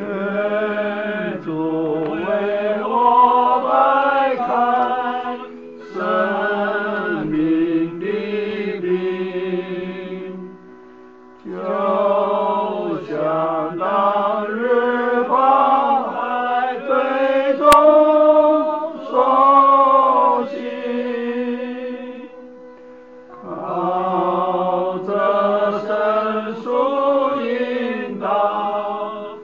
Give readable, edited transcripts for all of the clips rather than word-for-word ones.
愿主为我摆开生命的饼，就像当日航海最终所行，靠着神属引导，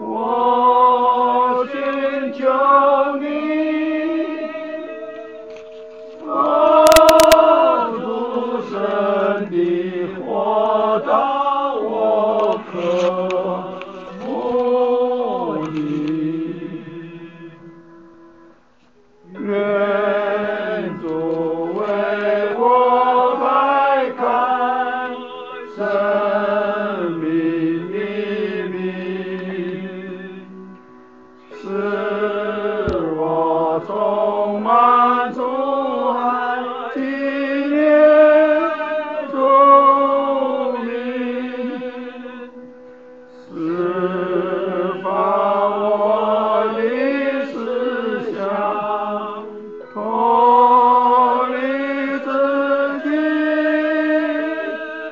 我寻求你，主神的火到我渴慕你，愿主为我摆开生命的饼，使我充满主爱纪念主名，释放我的思想，脱离自己，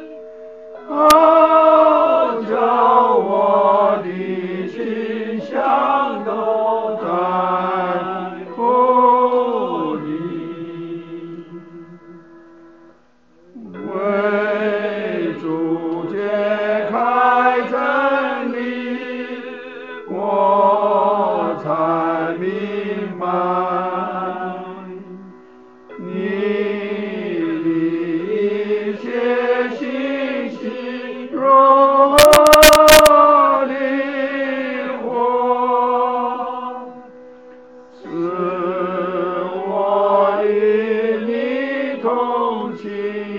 好叫我的心想都在乎你，为主揭开真理，我才明白你的一切信息如何灵活，使我与你同行，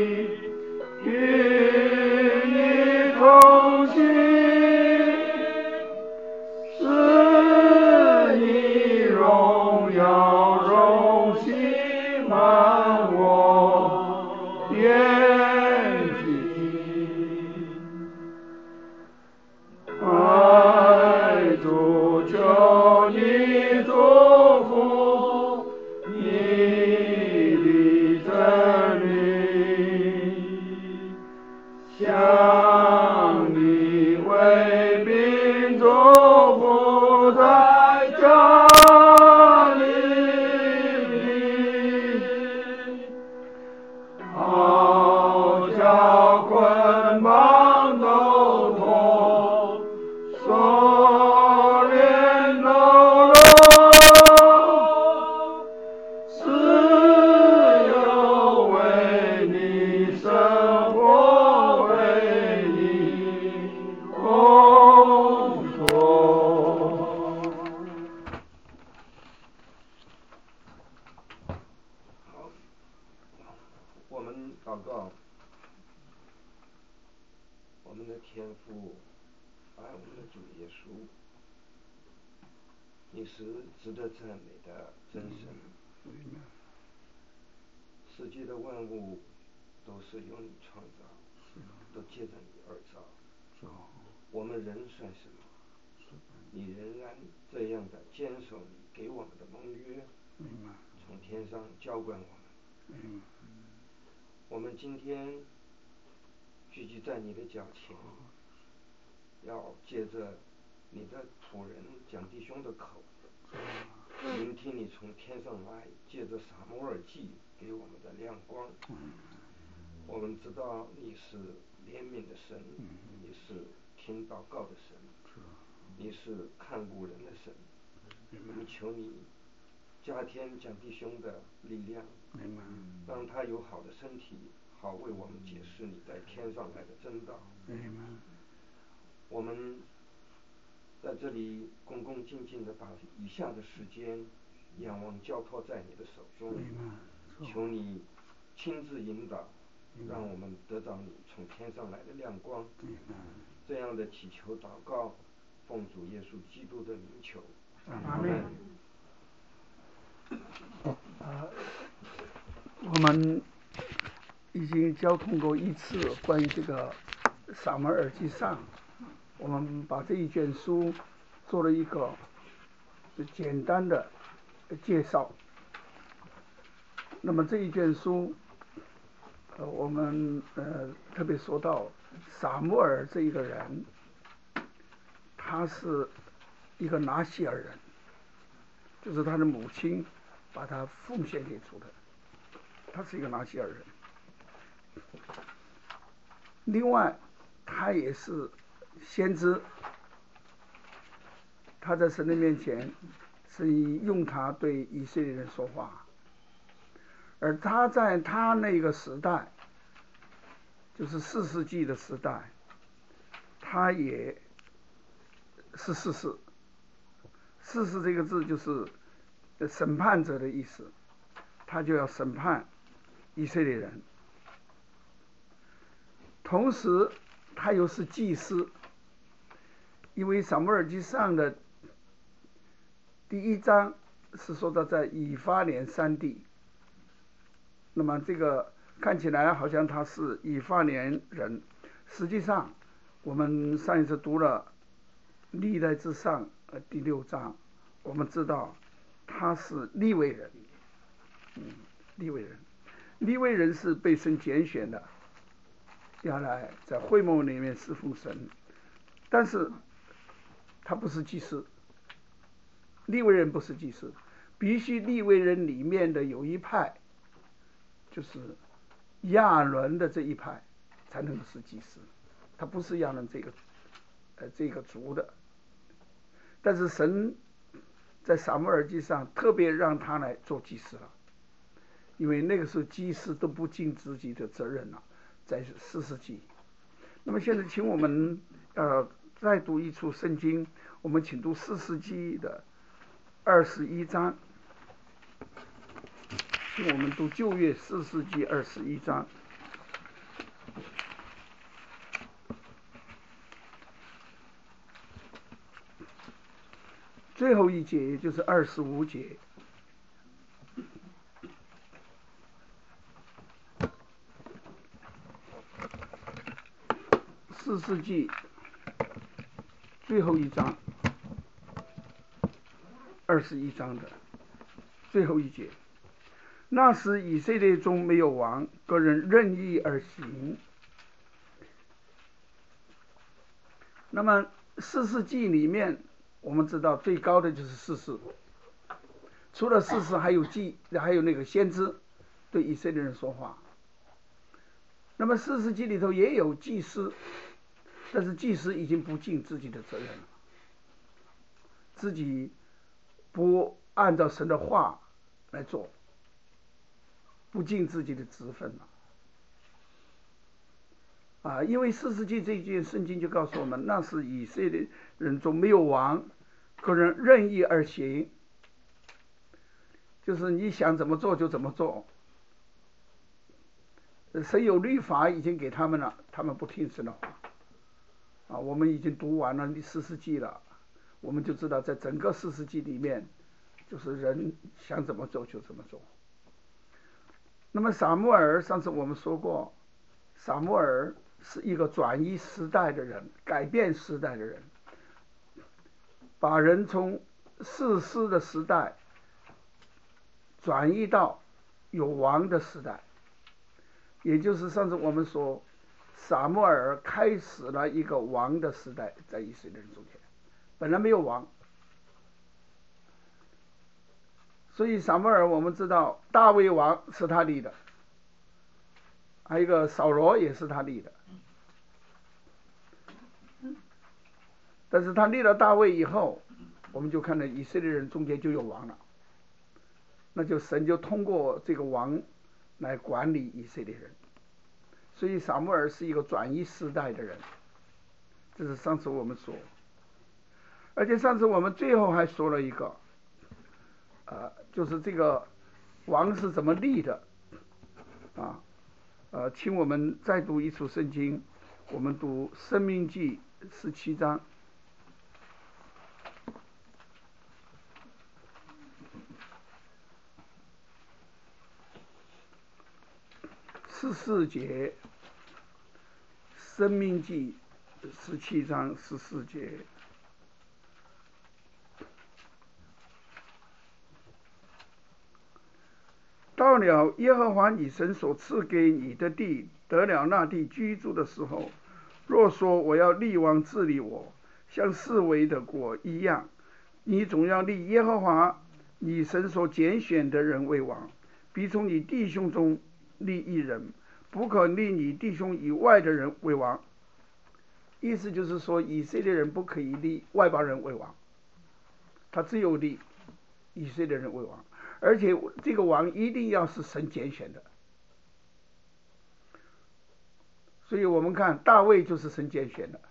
与你同行，使你荣耀荣幸满我眼睛，爱主求你祝福你的真理，向你为民祝福在家里，好叫捆绑都脱，锁链都落，自由为你生活，为你工作。 我们祷告，我们的天父，爱我们的主耶稣，你是值得赞美的真神。世界的万物都是由你创造，都借着你而造。我们人算什么？你仍然这样的坚守你给我们的盟约，从天上浇灌我们。我们今天聚集在你的脚前，要借着你的仆人讲弟兄的口，聆听你从天上来，借着撒母耳记给我们的亮光。我们知道你是怜悯的神，你是听祷告的神，你是看顾人的神。我们求你加添讲弟兄的力量，让他有好的身体，好为我们解释你在天上来的真道。我们在这里恭恭敬敬地把以下的时间仰望交托在你的手中，求你亲自引导，让我们得到你从天上来的亮光。这样的祈求祷告，奉主耶稣基督的名求，阿们。 我们已经交通过一次关于这个撒母耳记上，我们把这一卷书做了一个简单的介绍。那么这一卷书，我们特别说到撒母耳这一个人，他是一个拿西尔人，就是他的母亲把他奉献给主的，他是一个拿西尔人。另外，他也是先知，他在神的面前是用他对以色列人说话，而他在他那个时代，就是4世纪的时代，他也是士师。士师这个字就是审判者的意思，他就要审判以色列人。同时他又是祭司，因为撒母耳记上的第1章是说到在以法莲山地，那么这个看起来好像他是以法莲人，实际上我们上一次读了历代志上第6章，我们知道他是利未人。利未人是被神拣选的，要来在会幕里面侍奉神，但是他不是祭司。利未人不是祭司，必须利未人里面的有一派，就是亚伦的这一派才能是祭司，他不是亚伦这个族的。但是神在撒母耳记上特别让他来做祭司了，因为那个时候祭司都不尽自己的责任了，在4世纪。那么现在请我们再读一处圣经，我们请读4世纪的21章，请我们读旧约4世纪21章。最后一节，也就是25节。4世纪最后一章，21章的最后一节。那时以色列中没有王，个人任意而行。那么4世纪里面，我们知道最高的就是士师，除了士师还有那个先知对以色列人说话。那么4世纪里头也有祭司，但是祭司已经不尽自己的责任了，自己不按照神的话来做，不尽自己的职分了。因为4世纪这一卷圣经就告诉我们，那是以色列人中没有王，个人任意而行，就是你想怎么做就怎么做。神有律法已经给他们了，他们不听神的话。我们已经读完了4世纪了，我们就知道在整个4世纪里面，就是人想怎么做就怎么做。那么撒母耳，上次我们说过，撒母耳是一个转移时代的人，改变时代的人，把人从士师的时代转移到有王的时代，也就是上次我们说撒母耳开始了一个王的时代，在以色列人中间本来没有王。所以撒母耳我们知道大卫王是他立的，还有一个扫罗也是他立的。但是他立了大卫以后，我们就看到以色列人中间就有王了，那就神就通过这个王来管理以色列人。所以撒母耳是一个转移时代的人，这是上次我们说。而且上次我们最后还说了一个就是这个王是怎么立的请我们再读一处圣经，我们读申命记17章14节，申命记17章14节。 到了耶和华你神所赐给你的地，得了那地居住的时候，若说我要立王治理我，像四围的国一样，你总要立耶和华你神所拣选的人为王，必从你弟兄中立一人，不可立你弟兄以外的人为王。意思就是说，以色列人不可以立外邦人为王，他只有立以色列人为王，而且这个王一定要是神拣选的。所以我们看大卫就是神拣选的。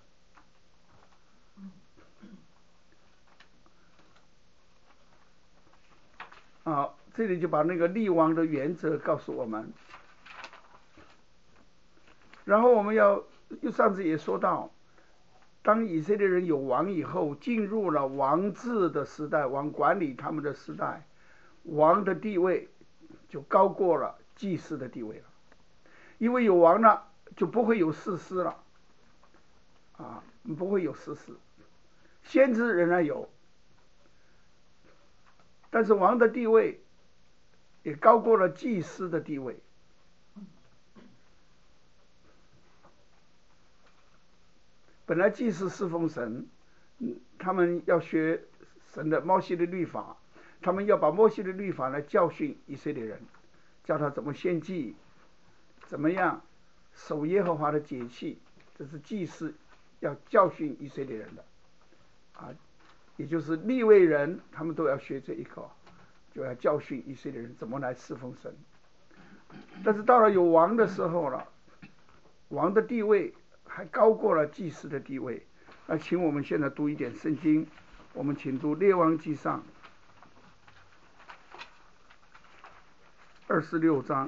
这里就把那个立王的原则告诉我们。然后我们上次也说到，当以色列人有王以后，进入了王治的时代，王管理他们的时代，王的地位就高过了祭司的地位了。因为有王了，就不会有士师了，不会有士师，先知仍然有，但是王的地位也高过了祭司的地位。本来祭司侍奉神，他们要学神的摩西的律法，他们要把摩西的律法来教训以色列人，教他怎么献祭，怎么样守耶和华的节期，这是祭司要教训以色列人的，也就是利未人，他们都要学这一课，就要教训以色列人怎么来侍奉神。但是到了有王的时候了，王的地位还高过了祭司的地位。那请我们现在读一点圣经，我们请读列王纪上26章。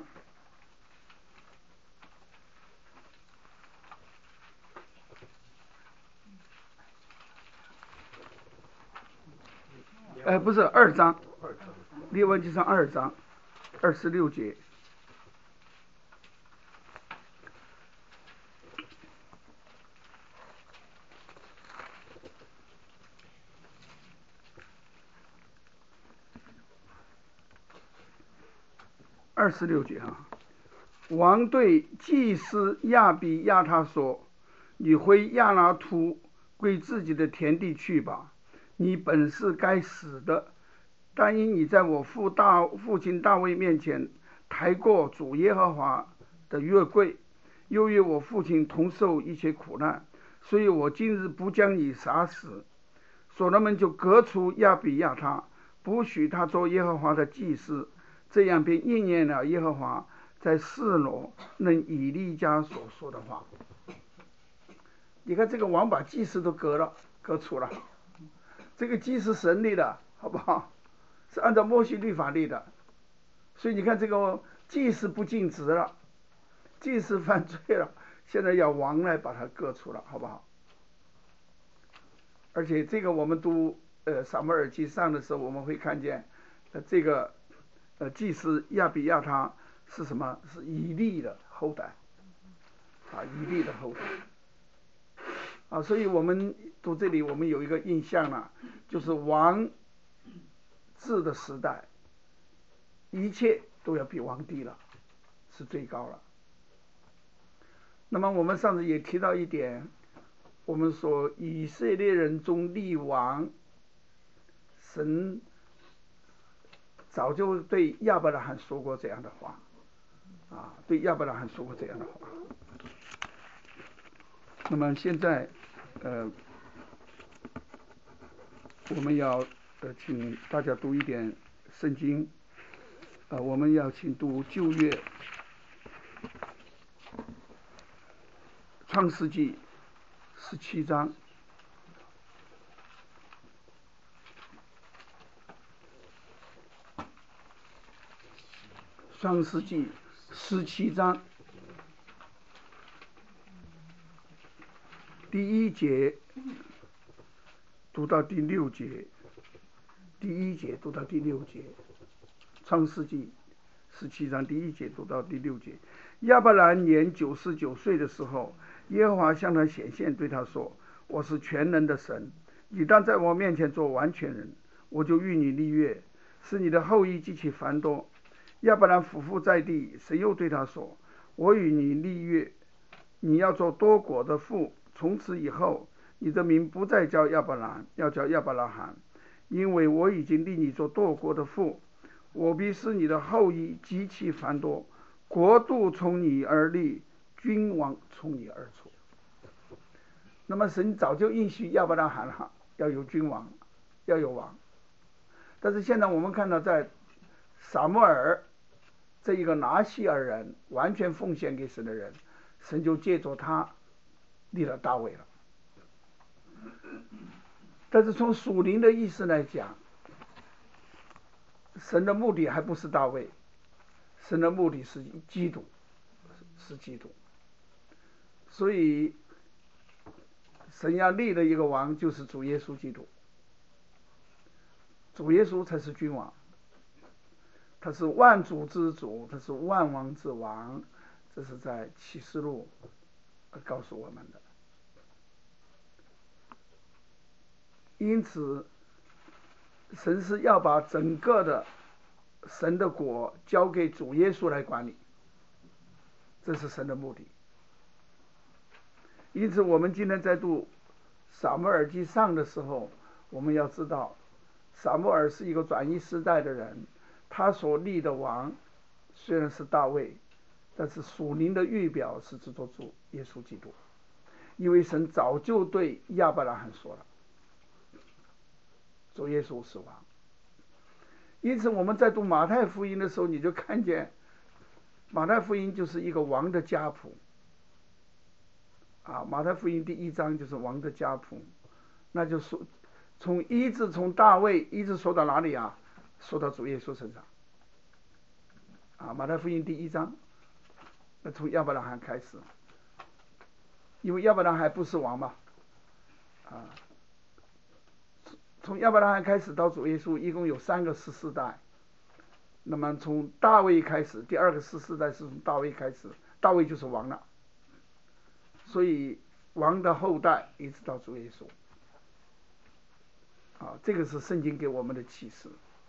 不是2章，列王纪上2章26节。26节王对祭司亚比亚他说：“你回亚拿突归自己的田地去吧，你本是该死的，但因你在我父亲大卫面前抬过主耶和华的约柜，又与我父亲同受一切苦难，所以我今日不将你杀死。”所罗门就革除亚比亚他，不许他做耶和华的祭司，这样便应验了耶和华在示罗人以利家所说的话。你看这个王把祭司都革除了，这个祭司神立的，好不好？是按照摩西律法立的，所以你看这个祭司不尽职了，祭司犯罪了，现在要王来把他革除了，好不好？而且这个我们读撒母耳记上的时候，我们会看见这个祭司亚比亚他是什么？是以利的后代，以利的后代，所以我们读这里，我们有一个印象了，就是王治的时代，一切都要比王低了，是最高了。那么我们上次也提到一点，我们说以色列人中立王，神早就对亚伯拉罕说过这样的话，对亚伯拉罕说过这样的话。那么现在我们要请大家读一点圣经，我们要请读旧约创世纪17章。创世纪17章第1节读到第6节，第1节读到第6节，创世纪17章第1节读到第6节。亚伯兰年99岁的时候，耶和华向他显现，对他说：“我是全能的神，你当在我面前做完全人，我就与你立约，使你的后裔极其繁多。 亚伯兰俯伏在地，神又对他说：我与你立约，你要做多国的父，从此以后，你的名不再叫亚伯兰，要叫亚伯拉罕，因为我已经立你做多国的父，我必使你的后裔极其繁多，国度从你而立，君王从你而出。那么神早就应许亚伯拉罕了，要有君王，要有王。但是现在我们看到，在撒母耳这一个拿西尔人，完全奉献给神的人，神就借着他立了大卫了。但是从属灵的意思来讲，神的目的还不是大卫，神的目的是基督，是基督。所以神要立的一个王就是主耶稣基督，主耶稣才是君王，他是万主之主，他是万王之王，这是在启示录告诉我们的。因此神是要把整个的神的国交给主耶稣来管理，这是神的目的。因此我们今天在读撒母耳记上的时候，我们要知道撒母耳是一个转移时代的人，他所立的王虽然是大卫，但是属灵的预表是指着主耶稣基督，因为神早就对亚伯拉罕说了，主耶稣是王。因此我们在读马太福音的时候，你就看见马太福音就是一个王的家谱马太福音第1章就是王的家谱，那就是从大卫一直说到哪里啊？说到主耶稣身上马太福音第1章，那从亚伯拉罕开始，因为亚伯拉罕还不是王嘛从亚伯拉罕开始到主耶稣一共有3个14代，那么从大卫开始，第2个14代是从大卫开始，大卫就是王了，所以王的后代一直到主耶稣这个是圣经给我们的启示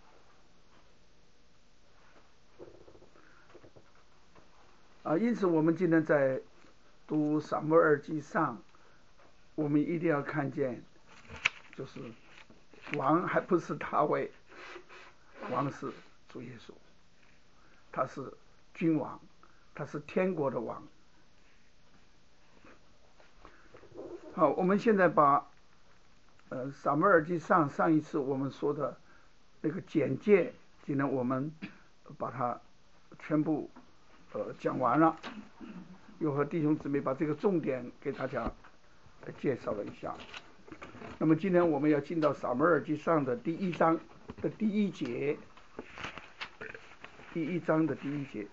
因此我们今天在读撒母耳记上，我们一定要看见，就是王还不是大卫，王是主耶稣，他是君王，他是天国的王。好，我们现在把撒母耳记上一次我们说的那个简介，今天我们把它全部讲完了，又和弟兄姊妹把这个重点给大家介绍了一下。那么今天我们要进到撒母耳记上的第1章的第1节，第1章的第1节。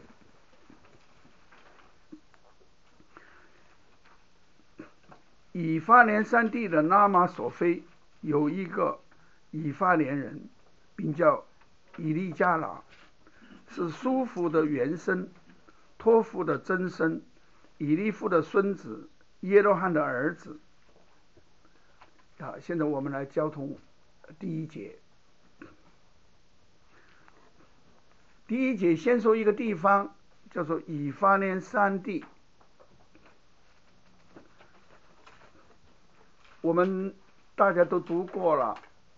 以法莲山地的拉玛索菲有一个以法莲人，名叫以利加拿，是舒服的原生，托付的曾孙，以利夫的孙子，耶罗汉的儿子。现在我们来交通第1节。第1节先说一个地方，叫做以法莲山地。我们大家都读过了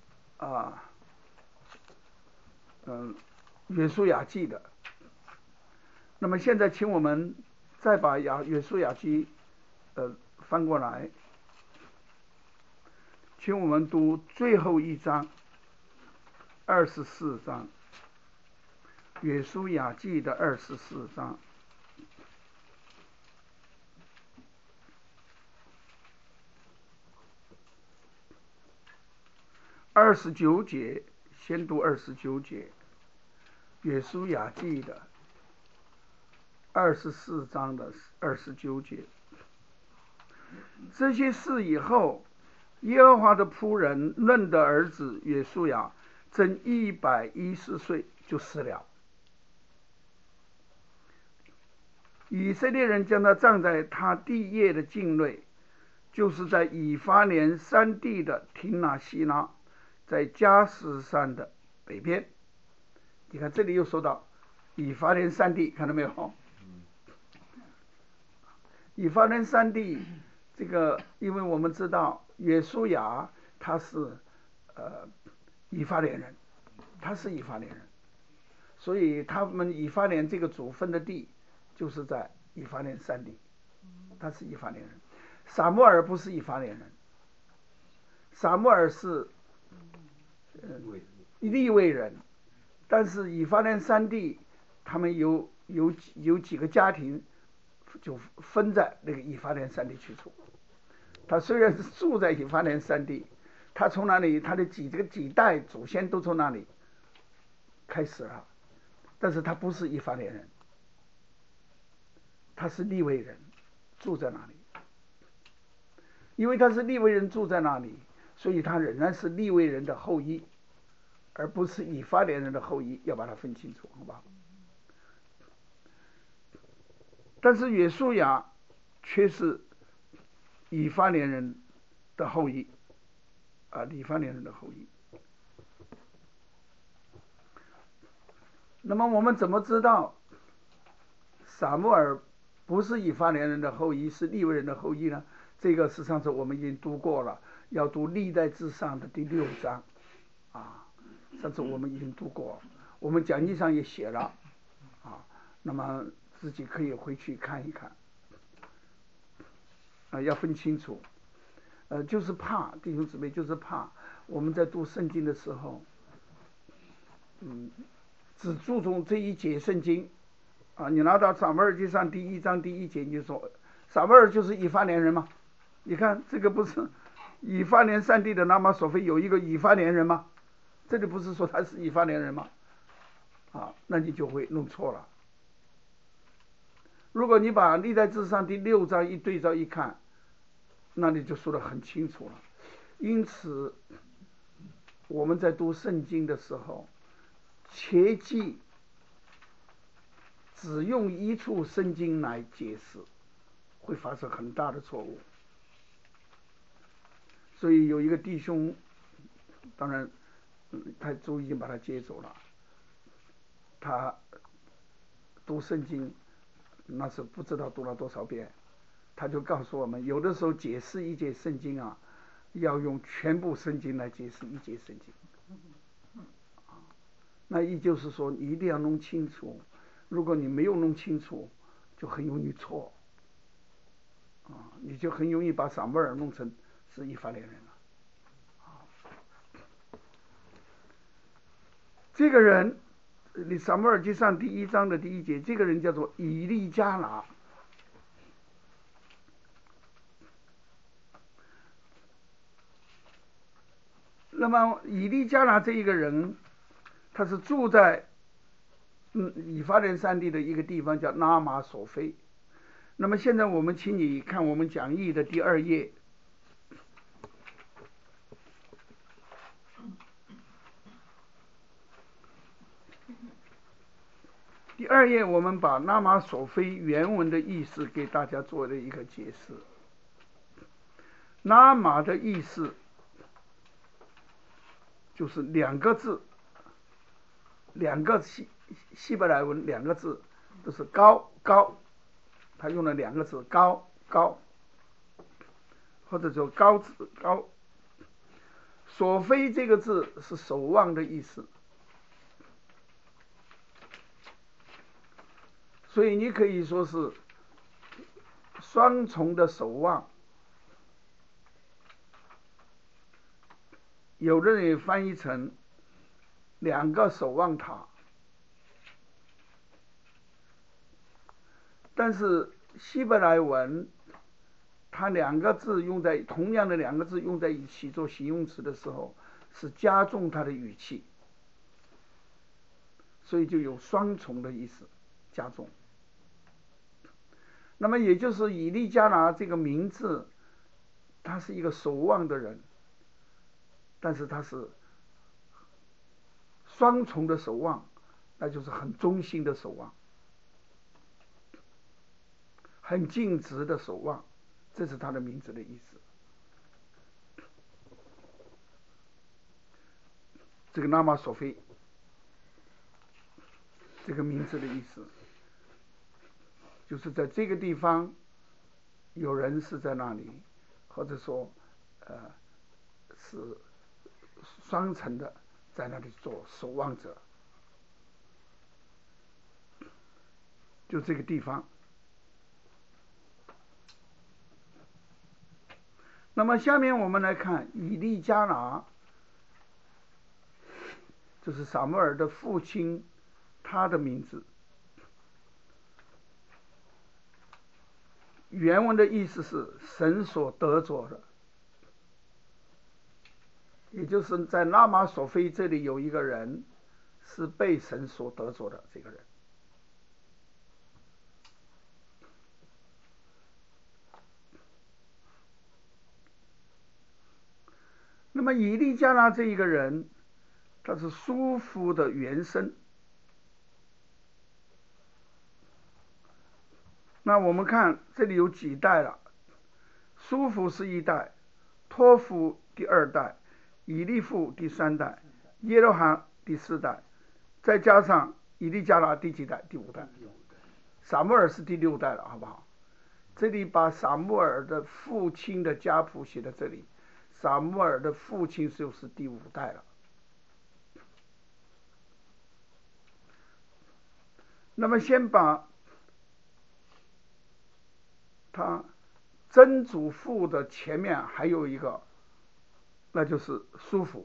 约书亚记的。那么现在请我们再把约书亚记翻过来，请我们读最后1章24章，约书亚记的24章。29节，先读29节，约书亚记的24章的29节。这些事以后，耶和华的仆人嫩的儿子约书亚正110岁就死了。以色列人将他葬在他地业的境内，就是在以法莲山地的廷拿西拉，在加斯山的北边。你看这里又说到以法莲山地，看到没有？以法莲山地，这个因为我们知道约书亚他是以法莲人，他是以法莲人，所以他们以法莲这个祖分的地就是在以法莲山地，他是以法莲人。撒母耳不是以法莲人，撒母耳是利未人，但是以法莲山地他们有几个家庭就分在那个以法莲山地去住。他虽然是住在以法莲山地，他从那里他的几代祖先都从那里开始了，但是他不是以法莲人，他是利未人，住在那里。因为他是利未人住在那里，所以他仍然是利未人的后裔，而不是以法莲人的后裔，要把它分清楚，好吧？但是约书亚却是以法莲人的后裔，以法莲人的后裔。那么我们怎么知道撒母耳不是以法莲人的后裔，是利未人的后裔呢？这个实际上是我们已经读过了，要读历代志上的第6章，上次我们已经读过，我们讲义上也写了，那么自己可以回去看一看，要分清楚，就是怕弟兄姊妹，就是怕我们在读圣经的时候，只注重这一节圣经，你拿到撒母耳记上第1章第1节，你就说撒母耳就是以法莲人吗？你看这个不是以法莲山地的拉玛索菲有一个以法莲人吗？这里不是说他是以法莲人吗？那你就会弄错了。如果你把历代志上第6章一对照一看，那你就说得很清楚了。因此我们在读圣经的时候，切记只用一处圣经来解释，会发生很大的错误。所以有一个弟兄，当然他主已经把他接走了，他读圣经那是不知道读了多少遍，他就告诉我们，有的时候解释一节圣经要用全部圣经来解释一节圣经，那也就是说你一定要弄清楚，如果你没有弄清楚，就很容易错，你就很容易把撒母耳弄成是以法莲人了。这个人，撒母耳记上第1章的第1节，这个人叫做以利加拿。那么以利加拿这一个人，他是住在以法莲山地的一个地方叫拉玛索菲。那么现在我们请你看我们讲义的第2页。第2页我们把拉玛索菲原文的意思给大家做了一个解释。拉玛的意思就是2个字，2个希伯来文2个字都是高高，他用了2个字高高，或者说高字高。索菲这个字是守望的意思，所以你可以说是双重的守望。有的人也翻译成2个守望塔，但是希伯来文它2个字用在同样的2个字用在一起做形容词的时候，是加重它的语气，所以就有双重的意思，加重。那么也就是以利加拿这个名字，他是一个守望的人，但是他是双重的守望，那就是很忠心的守望，很尽职的守望，这是他的名字的意思。这个拉玛索菲这个名字的意思，就是在这个地方有人是在那里，或者说是双层的在那里做守望者，就这个地方。那么下面我们来看以利加拿，就是撒母耳的父亲，他的名字。原文的意思是神所得着的，也就是在拉玛索菲这里有一个人是被神所得着的这个人。那么以利加拿这一个人，他是舒服的原生。那我们看这里有几代了，舒服是一代，托付第二代，以利父第三代，耶罗罕第四代，再加上以利加拿第几代？第五代。撒母耳是第六代了，好不好？这里把撒母耳的父亲的家谱写在这里，撒母耳的父亲就是第五代了。那么先把他曾祖父的前面还有一个，那就是舒服。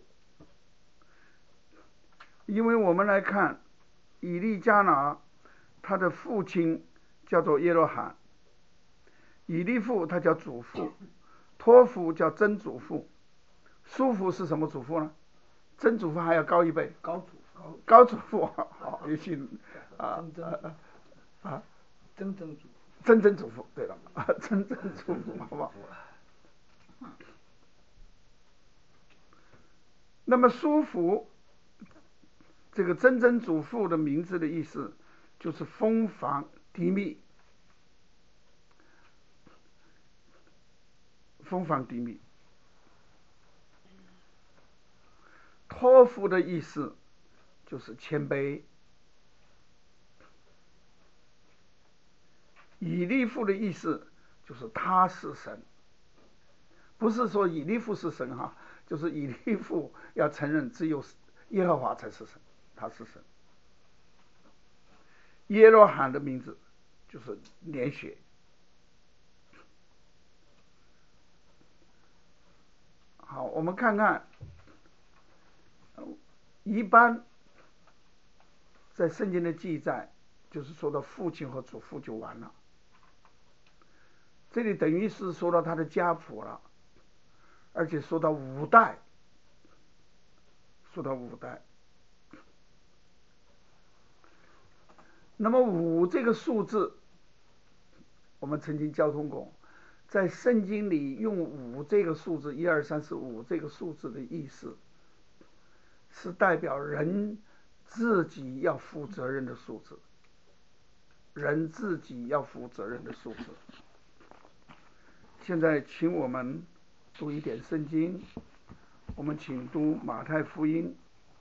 因为我们来看以利加拿，他的父亲叫做耶罗罕，以利父他叫祖父，托付叫曾祖父，舒服是什么祖父呢？曾祖父还要高一辈，高祖父，好，也许曾曾祖父， 曾曾祖父，对了，曾曾祖父，好不好？那么舒服这个曾曾祖父的名字的意思就是蜂房低密，蜂房低密。托付的意思就是谦卑，以利父的意思就是他是神，不是说以利父是神哈，就是以利父要承认只有耶和华才是神，他是神。耶罗罕的名字就是连血。好，我们看看，一般在圣经的记载，就是说到父亲和祖父就完了。这里等于是说到他的家谱了，而且说到五代，说到五代。那么五这个数字，我们曾经交通过，在圣经里用五这个数字，1、2、3、4、5这个数字的意思，是代表人自己要负责任的数字，人自己要负责任的数字。现在请我们读一点圣经，我们请读马太福音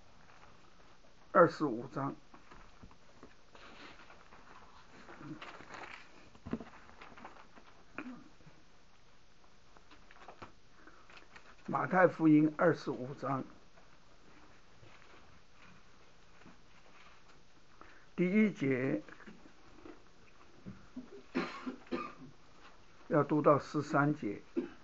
25章。马太福音25章第1节要读到13节。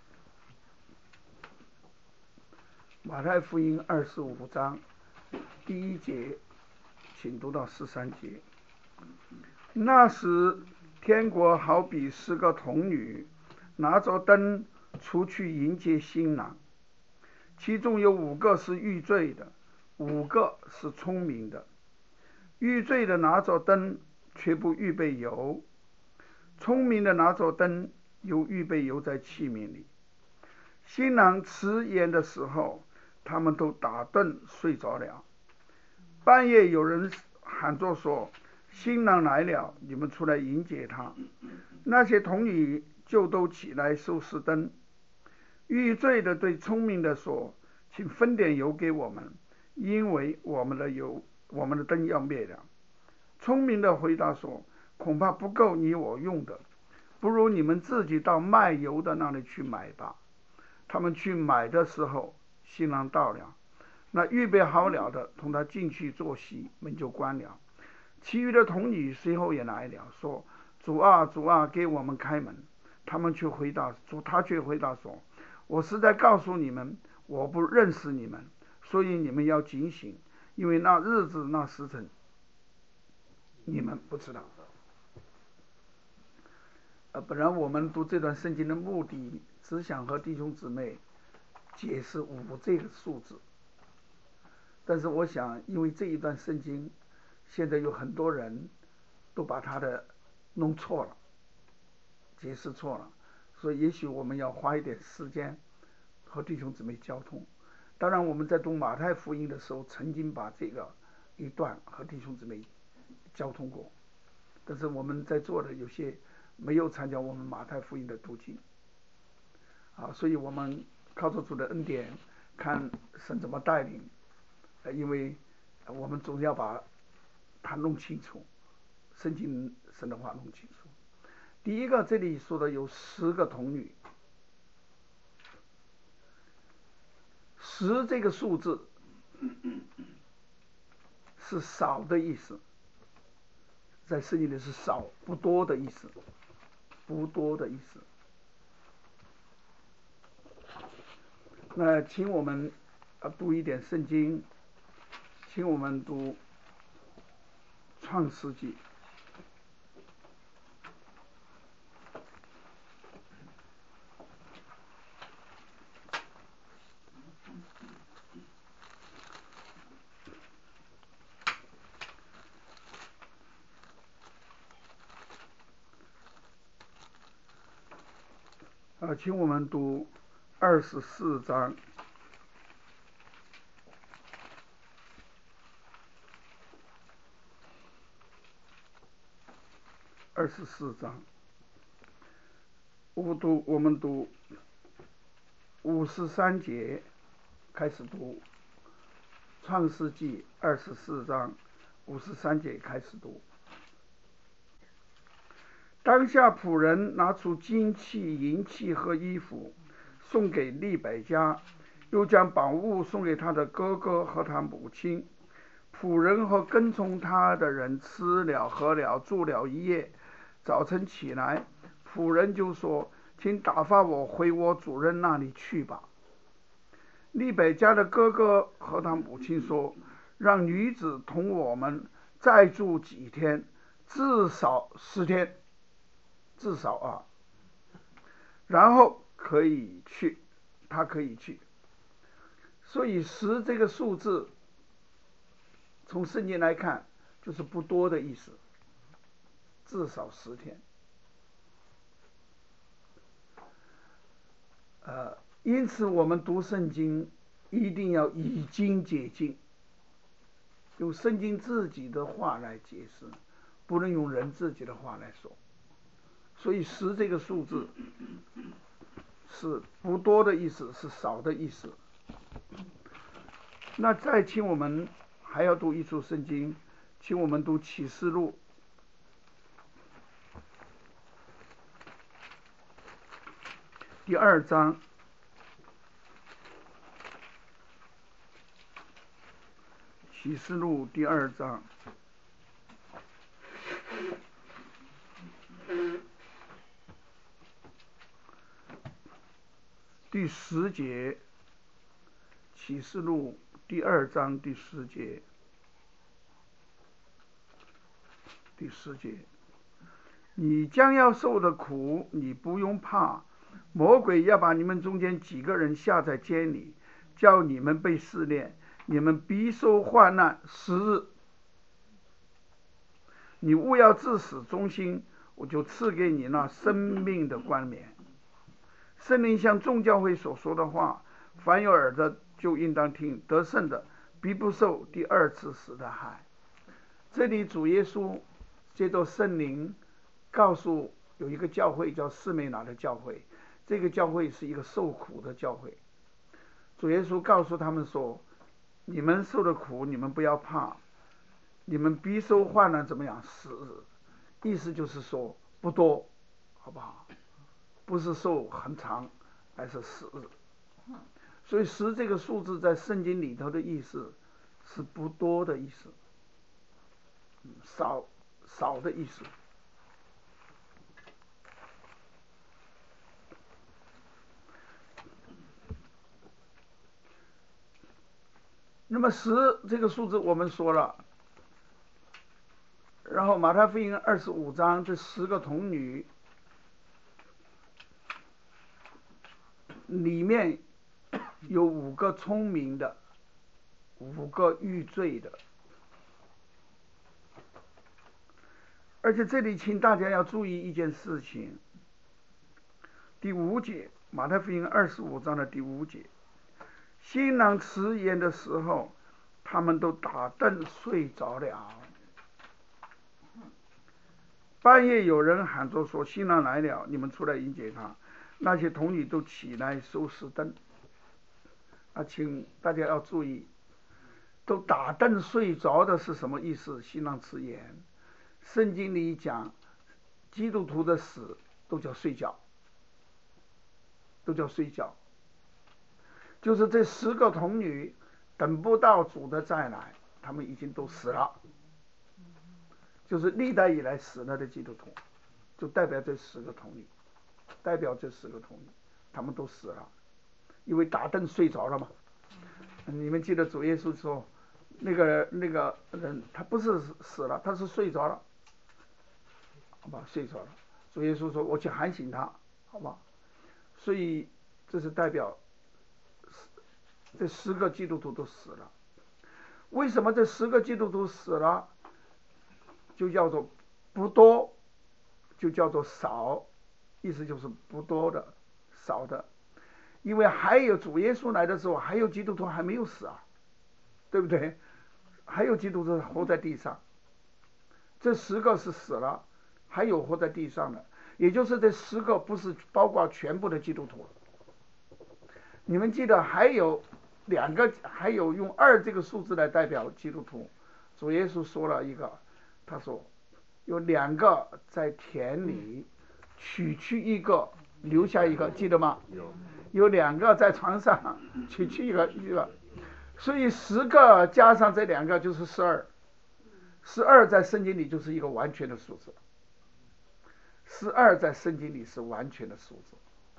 马太福音25章第1节，请读到13节。那时天国好比10个童女拿着灯出去迎接新郎，其中有5个是遇罪的，5个是聪明的。遇罪的拿着灯却不预备油，聪明的拿着灯又预备油在器皿里。新郎迟延的时候，他们都打盹睡着了。半夜有人喊着说，新郎来了，你们出来迎接他。那些童女就都起来收拾灯。遇罪的对聪明的说，请分点油给我们，因为我们的灯要灭了。 聪明的回答说，恐怕不够你我用的，不如你们自己到卖油的那里去买吧。他们去买的时候，新郎到了，那预备好了的同他进去坐席，门就关了。其余的童女随后也来了，说，主啊，主啊，给我们开门。他却回答说，我实在告诉你们，我不认识你们，所以你们要警醒，因为那日子那时辰你们不知道。本来我们读这段圣经的目的，只想和弟兄姊妹解释5这个数字。但是我想，因为这一段圣经，现在有很多人都把它的弄错了，解释错了，所以也许我们要花一点时间和弟兄姊妹交通。当然，我们在读马太福音的时候，曾经把这个一段和弟兄姊妹交通过，但是我们在座的有些没有参加我们马太福音的读经，所以我们靠着主的恩典，看神怎么带领，因为我们总要把它弄清楚，圣经神的话弄清楚。第一个，这里说的有10个童女，10这个数字是少的意思，在圣经里是少不多的意思，不多的意思。那请我们读一点圣经，请我们读创世纪。请我们读24章。24章，我们读53节开始读，创世纪24章53节开始读。当下仆人拿出金器、银器和衣服送给利百加，又将宝物送给他的哥哥和他母亲。仆人和跟从他的人吃了喝了，住了一夜。早晨起来，仆人就说，请打发我回我主人那里去吧。利百加的哥哥和他母亲说，让女子同我们再住几天，至少10天，至少然后可以去，他可以去。所以10这个数字，从圣经来看，就是不多的意思，至少10天。因此我们读圣经一定要以经解经，用圣经自己的话来解释，不能用人自己的话来说。所以10这个数字是不多的意思，是少的意思。那再请我们还要读一处圣经，请我们读启示录第2章。启示录第2章第10节，启示录第2章第10节，第10节，你将要受的苦，你不用怕，魔鬼要把你们中间几个人下在监里，叫你们被试炼，你们必受患难10日。你务要至死忠心，我就赐给你那生命的冠冕。圣灵向众教会所说的话，凡有耳的就应当听，得胜的必不受第2次死的害。这里主耶稣借着圣灵告诉有一个教会叫士美拿的教会，这个教会是一个受苦的教会。主耶稣告诉他们说，你们受的苦你们不要怕， 你们必受患难怎么样10日，意思就是说不多，好不好？不是受很长，而是10日。所以10这个数字在圣经里头的意思是不多的意思，少的意思。那么10这个数字我们说了，然后马太福音25章这10个童女里面有5个聪明的，5个愚罪的。而且这里请大家要注意一件事情，第5节，马太福音25章的第5节，新郎迟延的时候，他们都打盹睡着了。半夜有人喊着说：“新郎来了，你们出来迎接他。”那些童女都起来收拾灯。请大家要注意，都打盹睡着的是什么意思？新郎迟延。圣经里讲，基督徒的死都叫睡觉，都叫睡觉。就是这10个童女等不到主的再来，他们已经都死了。就是历代以来死了的基督徒，就代表这10个童女，代表这10个童女，他们都死了，因为打盹睡着了嘛。你们记得主耶稣说，那个人他不是死了，他是睡着了，好吧，睡着了。主耶稣说：“我去喊醒他，好吧。”所以这是代表这10个基督徒都死了。为什么这10个基督徒死了，就叫做不多，就叫做少，意思就是不多的，少的。因为还有主耶稣来的时候，还有基督徒还没有死啊，对不对？还有基督徒活在地上，这10个是死了，还有活在地上的，也就是这10个不是包括全部的基督徒。你们记得还有2个，还有用2这个数字来代表基督徒。主耶稣说了一个，他说有2个在田里，取去一个，留下一个，记得吗？有2个在床上，取去一个，所以10个加上这2个就是12在圣经里就是一个完全的数字，12在圣经里是完全的数字。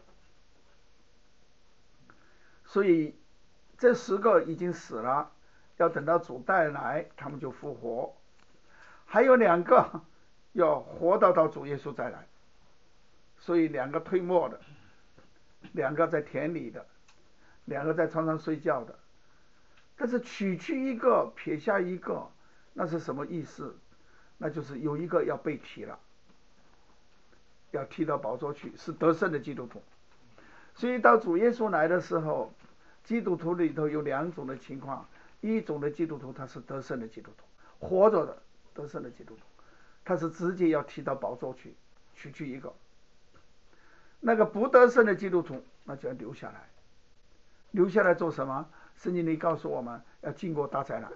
所以这10个已经死了，要等到主再来，他们就复活。还有2个要活到主耶稣再来，所以2个推磨的，2个在田里的，2个在床上睡觉的。但是取去一个，撇下一个，那是什么意思？那就是有一个要被提了，要提到宝座去，是得胜的基督徒。所以到主耶稣来的时候，基督徒里头有2种的情况，一种的基督徒他是得胜的基督徒，活着的得胜的基督徒，他是直接要提到宝座去，取去一个。那个不得胜的基督徒，那就要留下来。留下来做什么？圣经里告诉我们要经过大灾难，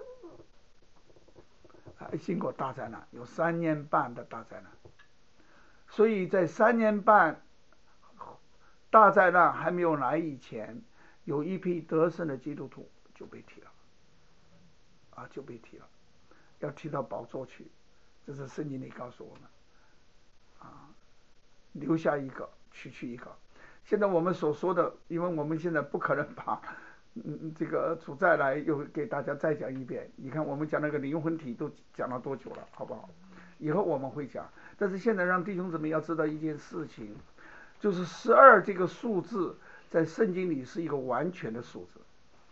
经过大灾难，有3年半的大灾难。所以在3年半大灾难还没有来以前，有一批得胜的基督徒就被提了，就被提了，要提到宝座去。这是圣经里告诉我们，留下一个，取去一个。现在我们所说的，因为我们现在不可能把这个主再来又给大家再讲一遍。你看我们讲那个灵魂体都讲了多久了，好不好？以后我们会讲。但是现在让弟兄姊妹要知道一件事情，就是12这个数字在圣经里是一个完全的数字。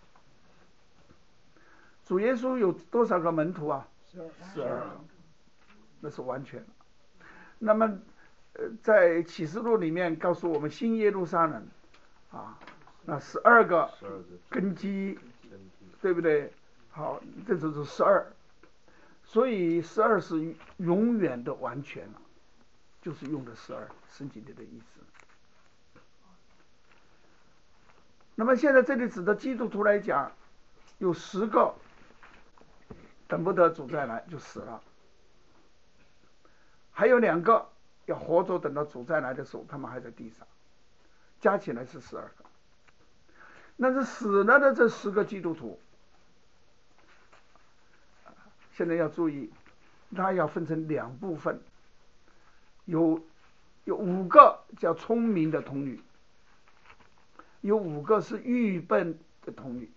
主耶稣有多少个门徒啊？12个，那是完全的。那么在启示录里面告诉我们新耶路撒冷那12个根基，对不对？好，这就是12。所以12是永远的完全了，就是用的12，圣经里的意思。那么现在这里指的基督徒来讲，有10个等不得主再来就死了。还有2个要活着等到主再来的时候，他们还在地上，加起来是12个。那是死了的这10个基督徒，现在要注意，他要分成2部分，有5个叫聪明的童女，有5个是愚笨的童女。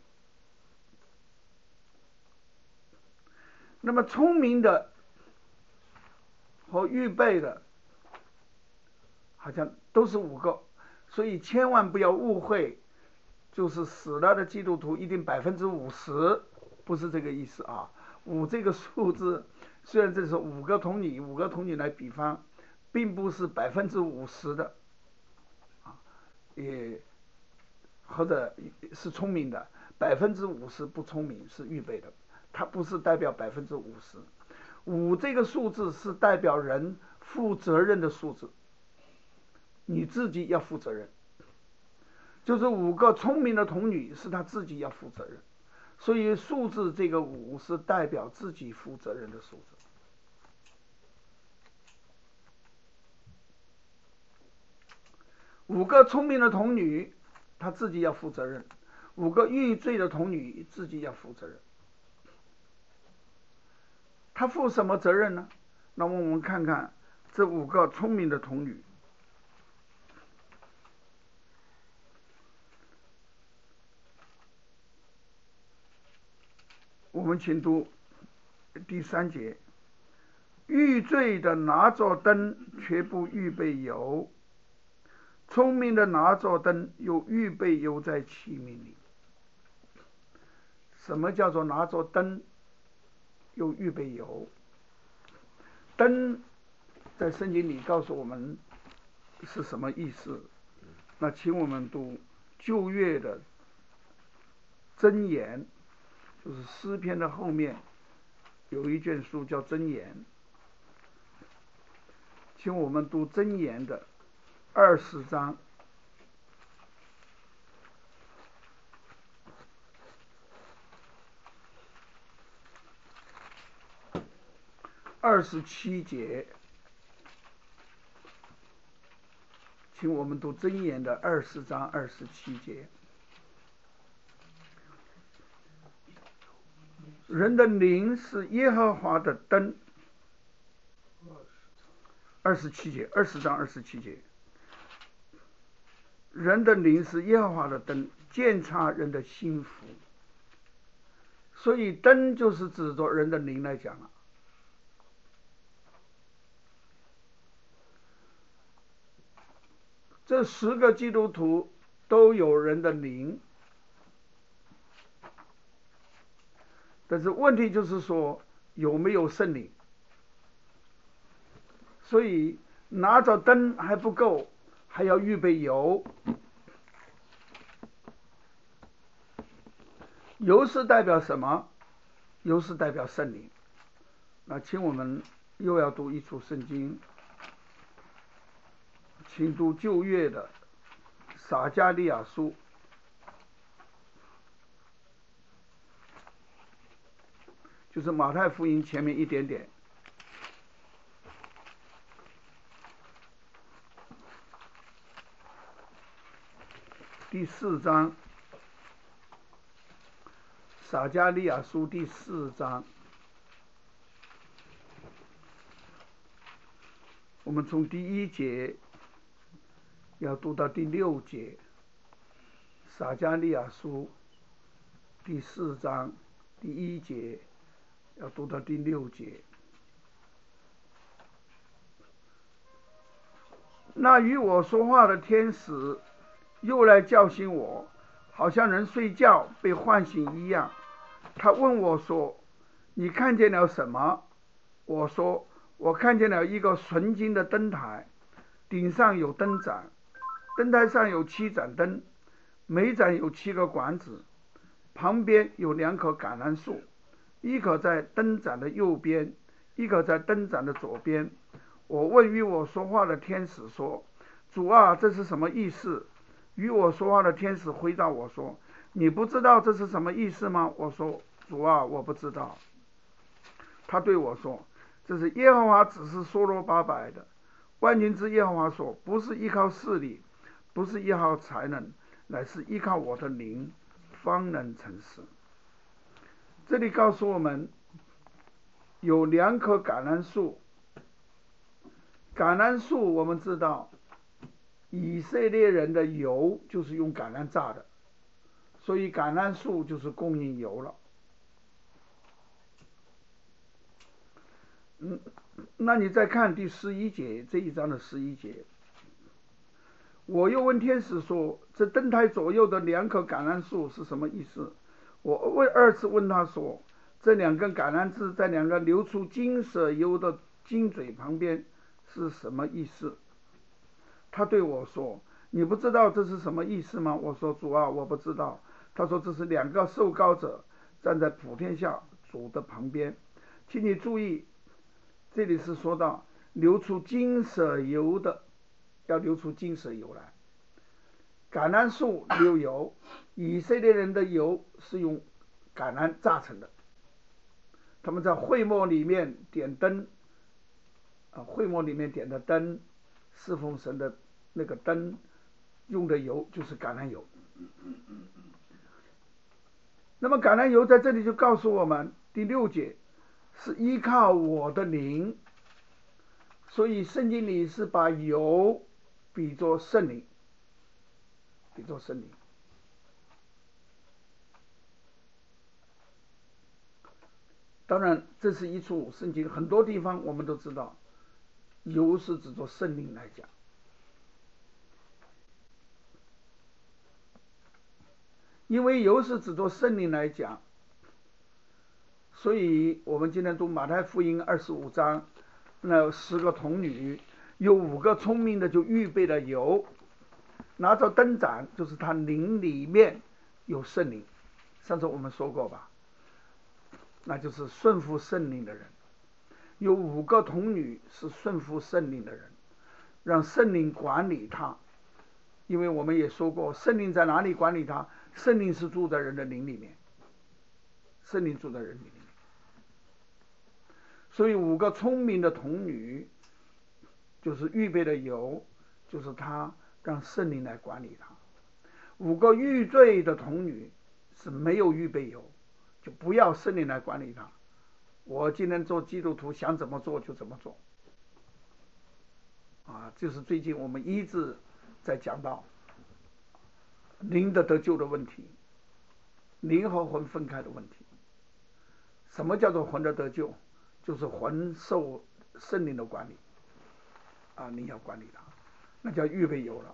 那么聪明的和预备的好像都是5个，所以千万不要误会，就是死了的基督徒一定50%，不是这个意思啊。5这个数字虽然这是5个童女来比方，并不是50%的啊，也或者是聪明的，50%不聪明是预备的，它不是代表50%。5这个数字是代表人负责任的数字，你自己要负责任。就是5个聪明的童女是他自己要负责任，所以数字这个5是代表自己负责任的数字。5个聪明的童女，他自己要负责任；5个遇罪的童女自己要负责任。他负什么责任呢？那么我们看看这5个聪明的童女。我们请读第3节，遇罪的拿着灯，却不预备油；聪明的拿着灯，又预备油在器皿里。什么叫做拿着灯又预备油？灯在圣经里告诉我们是什么意思？那请我们读旧约的箴言，就是诗篇的后面有一卷书叫箴言，请我们读箴言的20章27节，请我们读箴言的20章27节。人的灵是耶和华的灯，27节，20章27节。人的灵是耶和华的灯，鉴察人的心腹。所以灯就是指着人的灵来讲了。这10个基督徒都有人的灵，但是问题就是说有没有圣灵。所以拿着灯还不够，还要预备油。油是代表什么？油是代表圣灵。那请我们又要读一处圣经，请读旧约的撒迦利亚书，就是马太福音前面一点点。第4章，撒迦利亚书第4章，我们从第1节要读到第6节。撒迦利亚书第4章第1节要读到第6节。那与我说话的天使又来叫醒我，好像人睡觉被唤醒一样。他问我说：你看见了什么？我说：我看见了一个纯金的灯台，顶上有灯盏，灯台上有7盏灯，每盏有7个管子，旁边有2棵橄榄树，一棵在灯盏的右边，一棵在灯盏的左边。我问与我说话的天使说：主啊，这是什么意思？与我说话的天使回答我说：你不知道这是什么意思吗？我说：主啊，我不知道。 他对我说：“这是耶和华指示所罗巴伯的。万军之耶和华说，不是依靠势力，不是依靠才能，乃是依靠我的灵，方能成事。”这里告诉我们，有2棵橄榄树。橄榄树我们知道，以色列人的油就是用橄榄榨的，所以橄榄树就是供应油了。那你再看第11节，这一章的11节，我又问天使说：“这灯台左右的2棵橄榄树是什么意思？”我2次问他说：“这2根橄榄枝在2个流出金色油的金嘴旁边是什么意思？”他对我说：“你不知道这是什么意思吗？”我说：“主啊，我不知道。”他说：“这是2个受膏者站在普天下主的旁边。”请你注意，这里是说到流出金色油的，要流出金色油来。橄榄树流油，以色列人的油是用橄榄榨成的。他们在会幕里面点灯，会幕里面点的灯，侍奉神的那个灯用的油就是橄榄油。那么橄榄油在这里就告诉我们，第6节是依靠我的灵，所以圣经里是把油比作圣灵，比作圣灵。当然，这是一处圣经很多地方我们都知道，油是指作圣灵来讲。因为油是指作圣灵来讲，所以我们今天读马太福音25章，那10个童女，有5个聪明的就预备了油，拿着灯盏，就是他灵里面有圣灵。上次我们说过吧，那就是顺服圣灵的人。有5个童女是顺服圣灵的人，让圣灵管理他。因为我们也说过，圣灵在哪里管理他？圣灵是住在人的灵里面，圣灵住在人里面。所以5个聪明的童女就是预备的油，就是他让圣灵来管理他。5个欲罪的童女是没有预备油，就不要圣灵来管理他。我今天做基督徒，想怎么做就怎么做。就是最近我们一直在讲到灵的得救的问题，灵和魂分开的问题。什么叫做魂的得救？就是魂受圣灵的管理，你要管理它，那叫预备油了。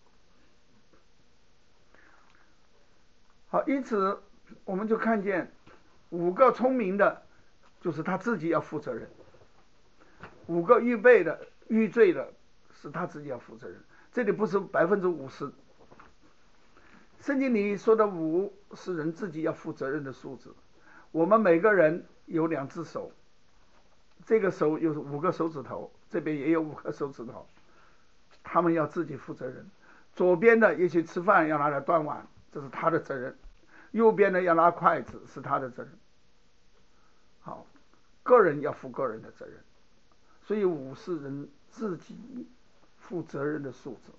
好，因此我们就看见5个聪明的，就是他自己要负责任；5个预备的、预罪的，是他自己要负责任。这里不是50%。圣经里说的5是人自己要负责任的数字。我们每个人有2只手，这个手有5个手指头，这边也有5个手指头，他们要自己负责任。左边的也许吃饭要拿来端碗，这是他的责任；右边的要拿筷子，是他的责任。好，个人要负个人的责任，所以5是人自己负责任的数字。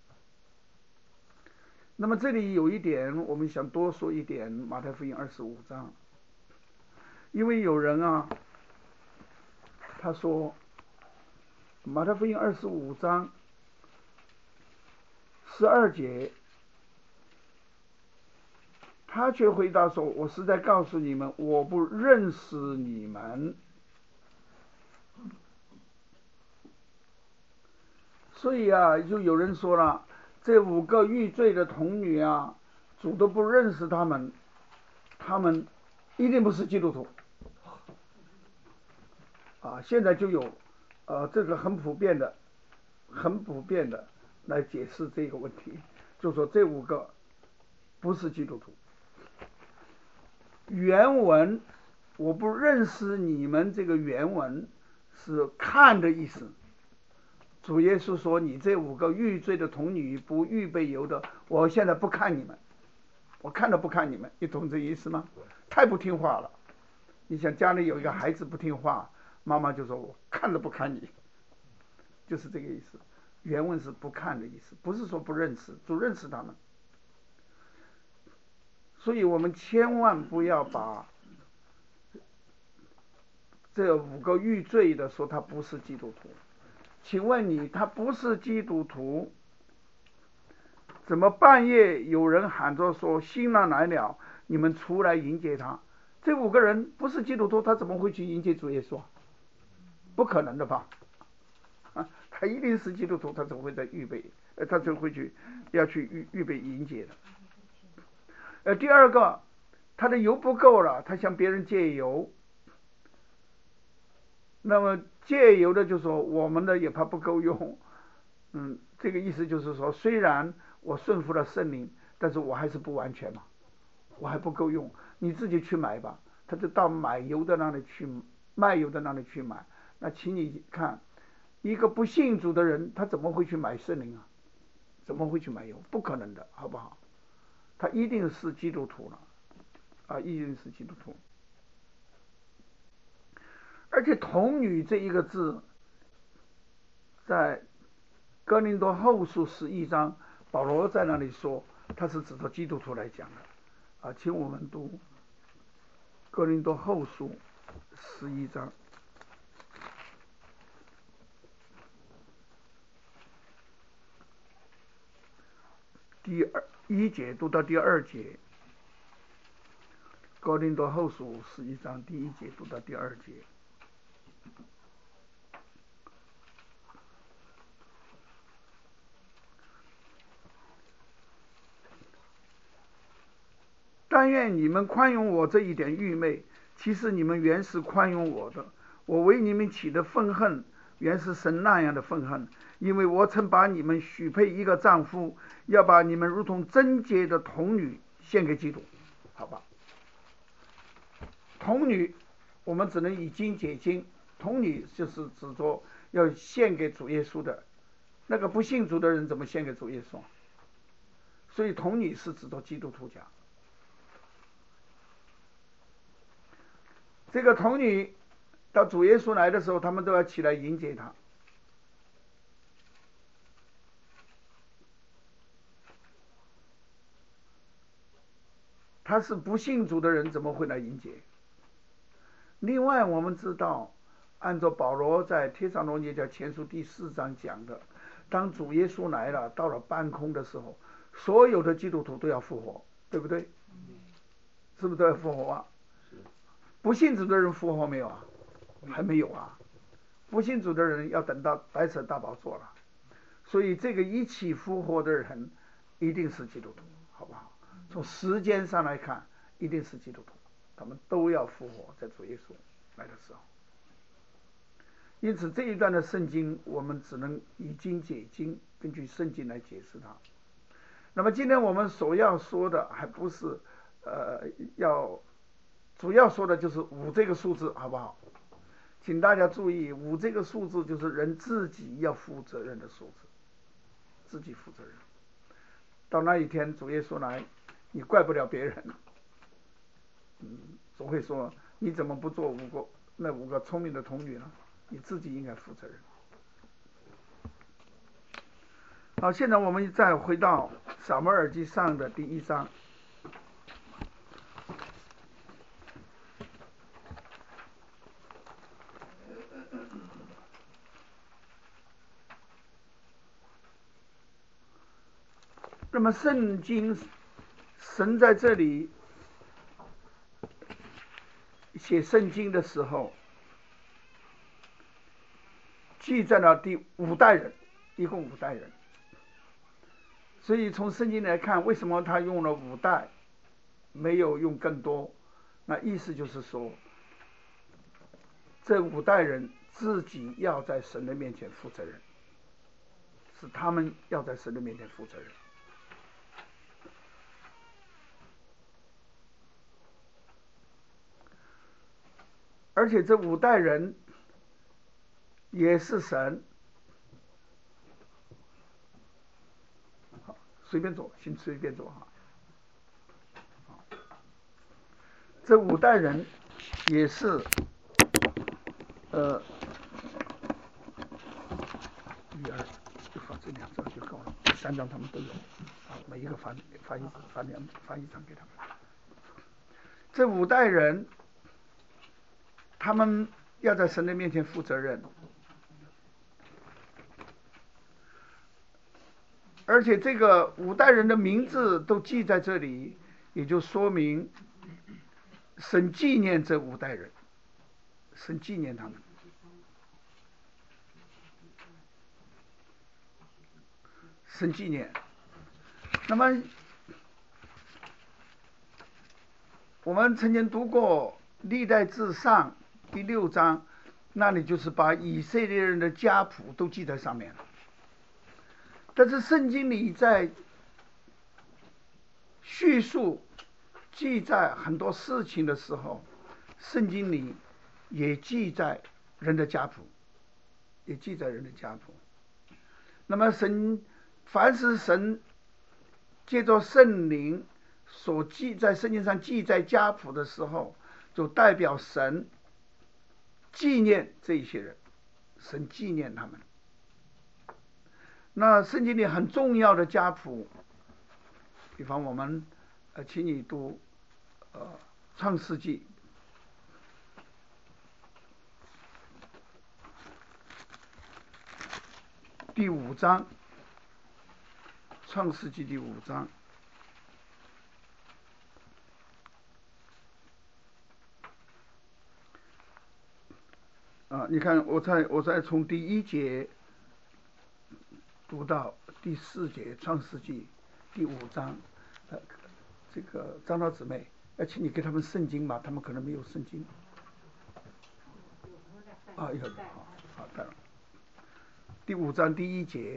那么这里有一点我们想多说一点，马太福音25章，因为有人他说马太福音25章12节，他却回答说：“我是在告诉你们，我不认识你们。”所以就有人说了，这5个遇罪的童女主都不认识他们，他们一定不是基督徒。现在就有这个很普遍的来解释这个问题，就说这5个不是基督徒。原文我不认识你们，这个原文是看的意思。主耶稣说：“你这5个遇罪的童女不预备油的，我现在不看你们，我看都不看你们。”你懂这意思吗？太不听话了。 你想家里有一个孩子不听话，妈妈就说我看都不看你，就是这个意思。原文是不看的意思，不是说不认识，主认识他们。所以我们千万不要把这5个遇罪的说他不是基督徒。请问你，他不是基督徒，怎么半夜有人喊着说新郎来了，你们出来迎接他？这5个人不是基督徒，他怎么会去迎接主耶稣？不可能的吧？他一定是基督徒，他怎么会在预备？他就会要去预备迎接的。第二个，他的油不够了，他向别人借油。那么借油的就说我们的也怕不够用，这个意思就是说，虽然我顺服了圣灵，但是我还是不完全嘛，我还不够用，你自己去买吧。他就到买油的那里去，卖油的那里去买。那请你看，一个不信主的人，他怎么会去买圣灵啊？怎么会去买油？不可能的，好不好？他一定是基督徒了，一定是基督徒。而且童女这一个字，在哥林多后书11章，保罗在那里说，他是指着基督徒来讲的。请我们读哥林多后书11章第1节读到第2节。哥林多后书11章第1节读到第2节。但愿你们宽容我这一点愚昧，其实你们原是宽容我的。我为你们起的愤恨，原是神那样的愤恨，因为我曾把你们许配一个丈夫，要把你们如同贞洁的童女献给基督。好吧，童女我们只能以经解经，童女就是指着要献给主耶稣的。那个不信主的人怎么献给主耶稣？所以童女是指着基督徒讲。这个童女到主耶稣来的时候，他们都要起来迎接他。他是不信主的人，怎么会来迎接？另外我们知道，按照保罗在帖撒罗尼迦前书第4章讲的，当主耶稣来了，到了半空的时候，所有的基督徒都要复活，对不对？是不是都要复活啊？不信主的人复活没有啊？还没有啊。不信主的人要等到白色大宝座了。所以这个一起复活的人一定是基督徒，好不好？从时间上来看，一定是基督徒，他们都要复活，在主耶稣来的时候。因此这一段的圣经我们只能以经解经，根据圣经来解释它。那么今天我们所要说的还不是主要说的就是5这个数字，好不好？请大家注意，5这个数字就是人自己要负责任的数字，自己负责任。到那一天主耶稣来，你怪不了别人，总会说你怎么不做那5个聪明的童女呢？你自己应该负责任。好，现在我们再回到撒母耳记上的第1章。那么圣经神在这里写圣经的时候，记载了第5代人，一共5代人。所以从圣经来看，为什么他用了5代，没有用更多？那意思就是说，这5代人自己要在神的面前负责任，是他们要在神的面前负责任。而且这5代人也是神。好，随便做，请随便做哈。这5代人也是1、2就发这2张就够了，3张他们都有，每一个发一张给他们。这5代人，他们要在神的面前负责任，而且这个5代人的名字都记在这里，也就说明神纪念这5代人，神纪念他们。神纪念。那么我们曾经读过历代志上第6章，那里就是把以色列人的家谱都记在上面了。但是圣经里在叙述记载很多事情的时候，圣经里也记载人的家谱，也记载人的家谱。那么凡是神借着圣灵所记在圣经上记载家谱的时候，就代表神纪念这些人，神纪念他们。那圣经里很重要的家谱，比方我们请你读创世纪第5章，创世纪第5章。你看我再从第1节读到第4节，创世纪第5章。这个长老姊妹，请你给他们圣经吧，他们可能没有圣经。有好的。第5章第1节，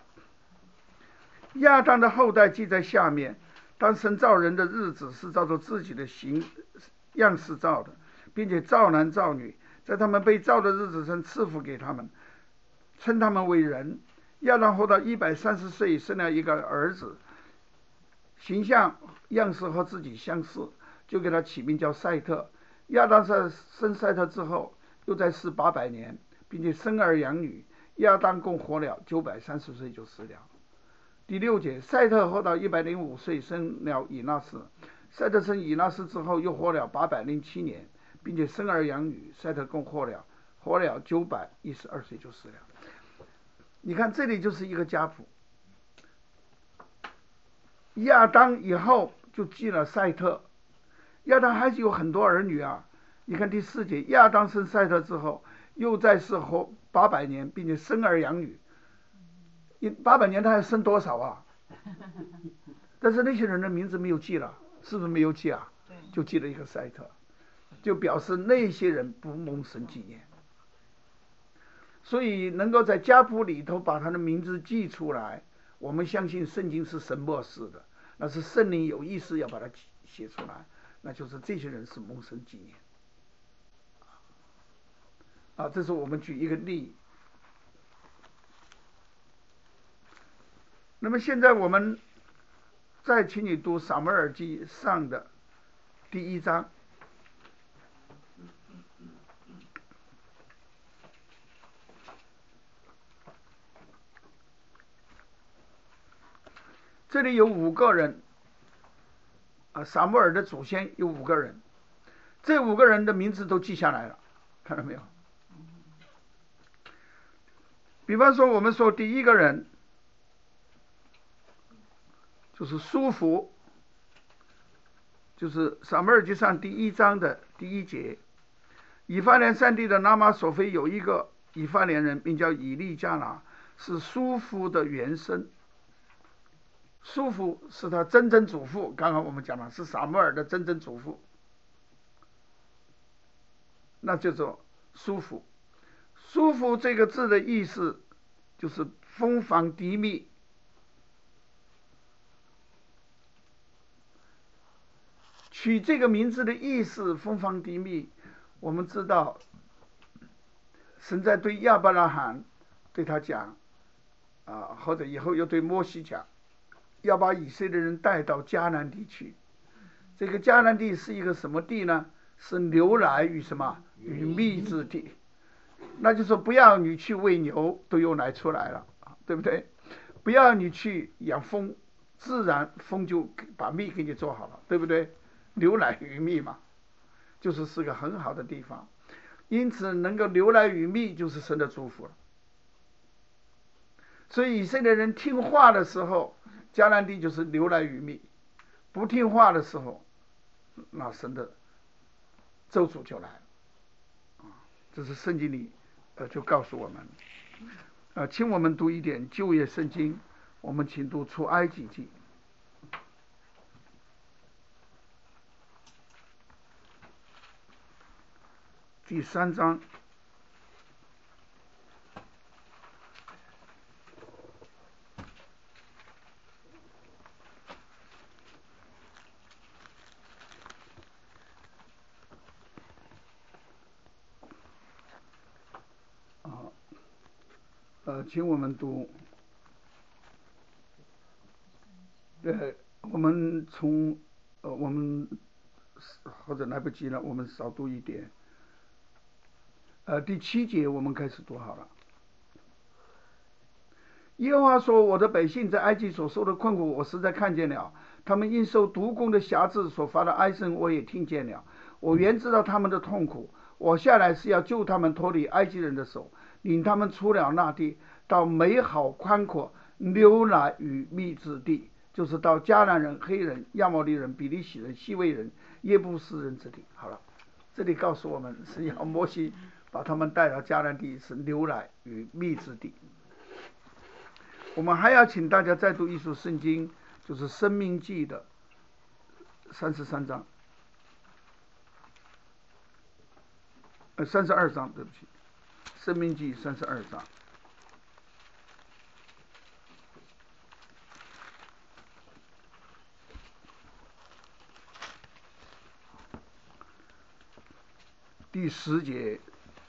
亚当的后代记在下面。当神造人的日子，是照着自己的样式造的，并且造男造女，在他们被造的日子神赐福给他们，称他们为人。亚当活到130岁，生了一个儿子，形象样式和自己相似，就给他起名叫赛特。亚当生赛特之后，又在世800年，并且生儿养女。亚当共活了930岁就死了。第6节，赛特活到105岁，生了以纳斯。赛特生以纳斯之后，又活了807年，并且生儿养女。赛特共活了912岁就死了。你看这里就是一个家谱。亚当以后就记了赛特，亚当还是有很多儿女啊。你看第4节，亚当生赛特之后，又在世活800年，并且生儿养女。800年他还生多少啊？但是那些人的名字没有记了，是不是没有记啊？就记了一个赛特，就表示那些人不蒙神纪念。所以能够在家谱里头把他的名字记出来，我们相信圣经是神默示的，那是圣灵有意识要把它写出来，那就是这些人是蒙神纪念。这是我们举一个例。那么现在我们再请你读撒母耳记上的第1章。这里有5个人，撒母耳的祖先有5个人，这5个人的名字都记下来了，看到没有？比方说我们说第1个人就是舒服，就是撒母耳记上第1章的第1节，以法莲山地的拿玛索菲有一个以法莲人，名叫以利加拿，是舒服的原生。舒服是他曾曾祖父，刚刚我们讲了是撒母耳的曾曾祖父，那叫做舒服。舒服这个字的意思就是蜂房低密。取这个名字的意思蜂房低密，我们知道神在对亚伯拉罕对他讲或者以后又对摩西讲，要把以色列人带到迦南地去。这个迦南地是一个什么地呢？ 是牛奶与什么？与蜜之地。那就是说不要你去喂牛，都有奶出来了，对不对？不要你去养蜂，自然蜂就把蜜给你做好了，对不对？牛奶与蜜嘛，是个很好的地方。因此能够牛奶与蜜就是神的祝福了。所以以色列人听话的时候，迦南地就是牛奶与蜜；不听话的时候，那神的咒诅就来了。这是圣经里就告诉我们。请我们读一点旧约圣经，我们请读出埃及记第3章。请我们读，我们从我们或者来不及了，我们少读一点。第7节我们开始读好了。耶和华说：“我的百姓在埃及所受的困苦，我实在看见了；他们因受毒弓的辖制所发的哀声，我也听见了。我原知道他们的痛苦，我下来是要救他们脱离埃及人的手，领他们出了那地，到美好宽阔、牛奶与蜜之地，就是到迦南人、黑人、亚摩利人、比利洗人、西魏人、耶布斯人之地。”好了，这里告诉我们是要摩西把他们带到迦南地，是牛奶与蜜之地。我们还要请大家再读一书圣经，就是申命记的33章，32章，对不起，申命记32章。第10节，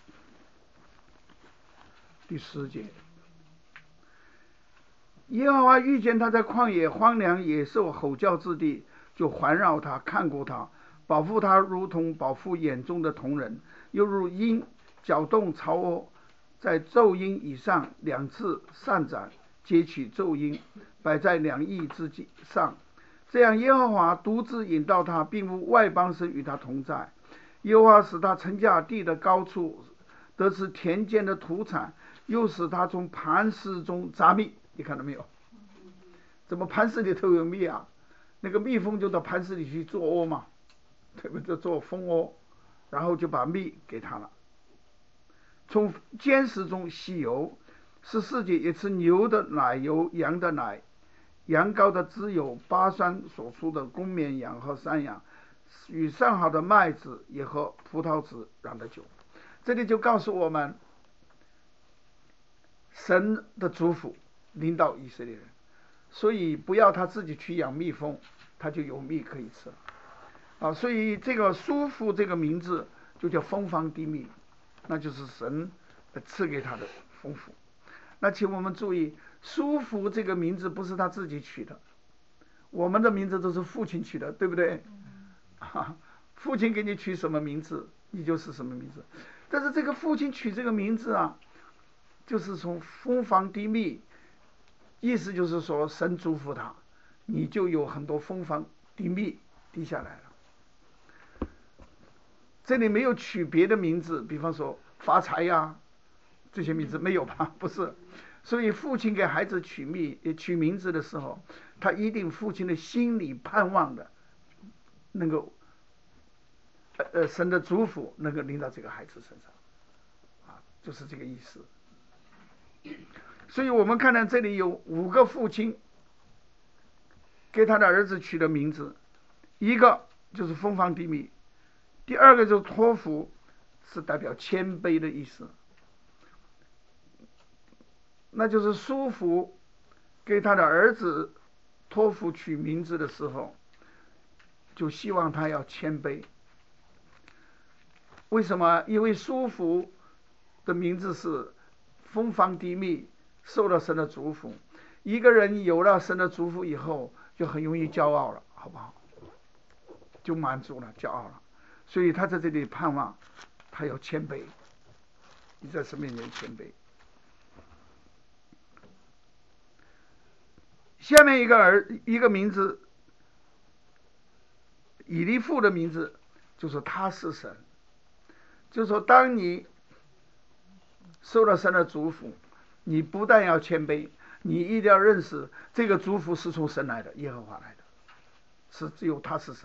耶和华遇见他在旷野荒凉野兽吼叫之地，就环绕他，看顾他，保护他，如同保护眼中的瞳人，又如鹰搅动巢窝，在昼鹰以上2次上展，截取昼鹰，摆在2翼之上。这样耶和华独自引导他，并无外邦神与他同在。耶和华使他乘驾地的高处，得吃田间的土产，又使他从磐石中扎蜜。你看到没有？怎么磐石里头有蜜啊？那个蜜蜂就到磐石里去做窝嘛，对不对？做蜂窝，然后就把蜜给他了。从坚石中吸油，14节也吃牛的奶油、羊的奶、羊羔的脂油、巴山所出的公绵羊和山羊，与上好的麦子，也喝葡萄汁酿的酒。这里就告诉我们，神的祝福领导以色列人，所以不要他自己去养蜜蜂，他就有蜜可以吃了。所以这个舒服这个名字就叫蜂房地蜜，那就是神赐给他的丰富。那请我们注意，舒服这个名字不是他自己取的，我们的名字都是父亲取的，对不对？父亲给你取什么名字，你就是什么名字。但是这个父亲取这个名字啊，就是从蜂房地蜜，意思就是说神祝福他，你就有很多蜂房地蜜滴下来了。这里没有取别的名字，比方说发财呀，这些名字没有吧？不是。所以父亲给孩子取名字的时候，他一定父亲的心里盼望的能够神的祝福能够临到这个孩子身上，就是这个意思。所以我们看到这里有5个父亲给他的儿子取的名字，一个就是蜂房地蜜，第2个就是托付，是代表谦卑的意思。那就是叔父给他的儿子托付取名字的时候，就希望他要谦卑。为什么？因为叔父的名字是蜂房地蜜，受了神的祝福。一个人有了神的祝福以后，就很容易骄傲了，好不好？就满足了，骄傲了。 所以他在这里盼望，他要谦卑，你在神面前谦卑。下面一个名字，以利父的名字，就说他是神，就说当你受了神的祝福，你不但要谦卑，你一定要认识这个祝福是从神来的，耶和华来的，是只有他是神。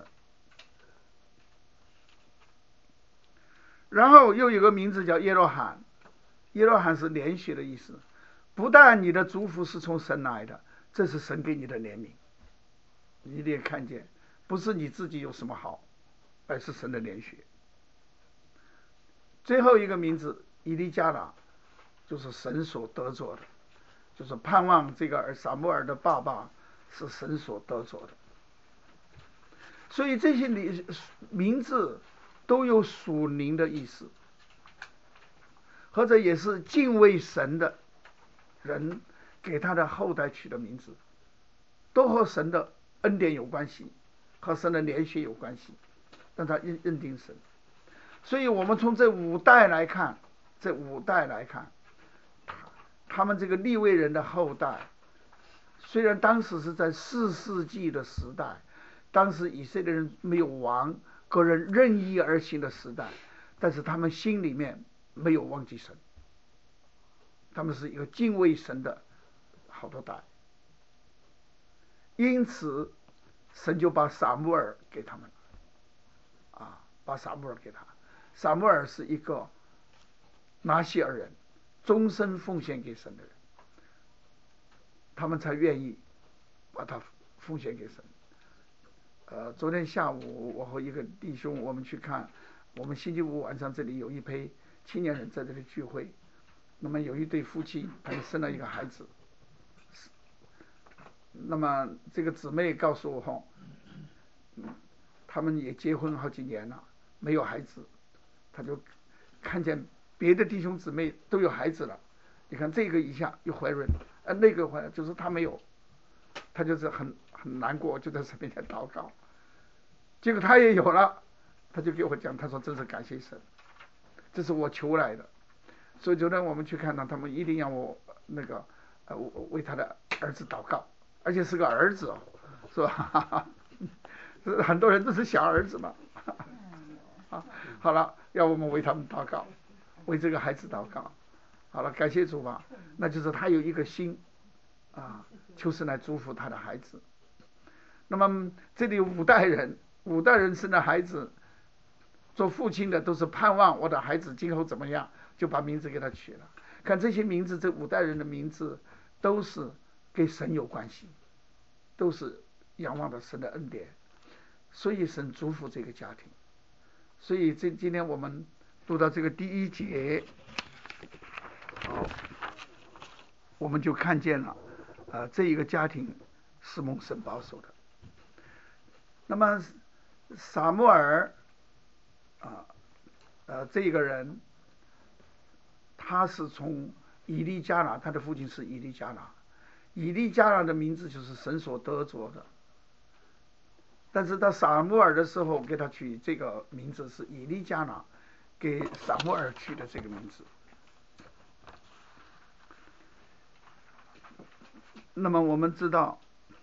然后又有个名字叫耶罗罕，耶罗罕是连续的意思，不但你的祝福是从神来的，这是神给你的怜悯，你得看见，不是你自己有什么好，而是神的连续。最后一个名字以利加拿，就是神所得着的，就是盼望这个撒母耳的爸爸是神所得着的。所以这些名字都有属灵的意思，或者也是敬畏神的人给他的后代取的名字，都和神的恩典有关系，和神的连续有关系，让他认定神。所以我们从这五代来看，他们这个利未人的后代，虽然当时是在4世纪的时代，当时以色列人没有王，个人任意而行的时代，但是他们心里面没有忘记神，他们是一个敬畏神的好多代，因此神就把撒母耳给他们，把撒母耳给他。撒母耳是一个拿西尔人，终身奉献给神的人，他们才愿意把他奉献给神。昨天下午我和一个弟兄我们去看，我们星期五晚上这里有一批青年人在这里聚会，那么有一对夫妻，他们生了一个孩子，那么这个姊妹告诉我，他们也结婚好几年了，没有孩子，他就看见别的弟兄姊妹都有孩子了，你看这个一下又怀孕了，那个怀就是他没有，他就是很难过，就在神面前祷告，结果他也有了，他就给我讲，他说真是感谢神，这是我求来的。所以昨天我们去看到，他们一定要我为他的儿子祷告，而且是个儿子哦，是吧？很多人都是小儿子嘛。好了，要我们为他们祷告，为这个孩子祷告。好了，感谢主吧。那就是他有一个心求神来祝福他的孩子。那么这里有5代人生的孩子，做父亲的都是盼望我的孩子今后怎么样，就把名字给他取了。看这些名字，这5代人的名字都是跟神有关系，都是仰望的神的恩典，所以神祝福这个家庭。所以今天我们读到这个第1节，我们就看见了这一个家庭是蒙神保守的。那么撒母耳这个人，他是从以利加拿，他的父亲是以利加拿，以利加拿的名字就是神所得着的。但是到撒母耳的时候，给他取这个名字是以利加拿，给撒母耳取的这个名字。那么我们知道，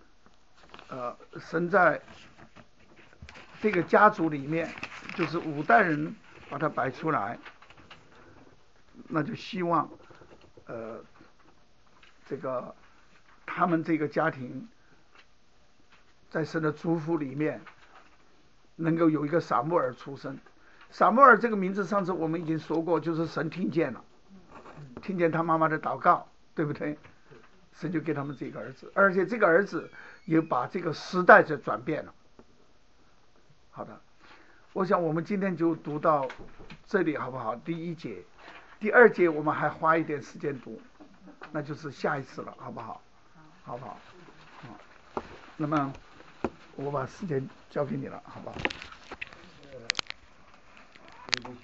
神在这个家族里面，就是5代人把它摆出来，那就希望这个他们这个家庭在神的祝福里面能够有一个撒母耳出生。撒母耳这个名字上次我们已经说过，就是神听见了，听见他妈妈的祷告，对不对？神就给他们这个儿子，而且这个儿子也把这个时代就转变了。好的，我想我们今天就读到这里好不好？第1节，第2节我们还花一点时间读，那就是下一次了，好不好？好不好？那么我把时间交给你了，好不好？